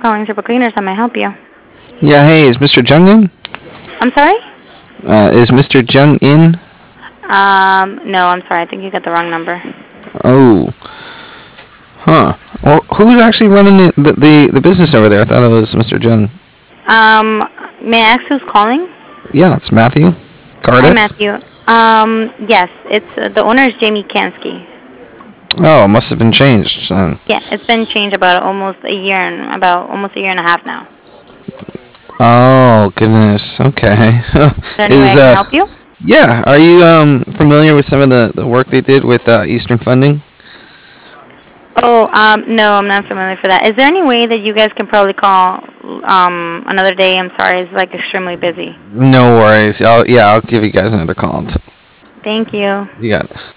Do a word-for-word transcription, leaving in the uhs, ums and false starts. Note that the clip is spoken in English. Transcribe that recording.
calling Triple Cleaners. How may I help you? Yeah, hey, is Mister Jung in? I'm sorry? Uh, is Mister Jung in? Um, no, I'm sorry. I think you got the wrong number. Oh. Huh. Well, who's actually running the, the, the, the business over there? I thought it was Mister Jung. Um, may I ask who's calling? Yeah, it's Matthew. Hi, Cardiff. Matthew. Um, yes, it's uh, the owner is Jamie Kansky. Oh, it must have been changed. Then. Yeah, it's been changed about almost a year and about almost a year and a half now. Oh, goodness. Okay. Is there any way I is, can uh... help you? Yeah, are you um familiar with some of the, the work they did with uh, Eastern Funding? Oh, um, no, I'm not familiar for that. Is there any way that you guys can probably call um another day? I'm sorry, it's like extremely busy. No worries. I'll, yeah, I'll give you guys another call. Thank you. You got it.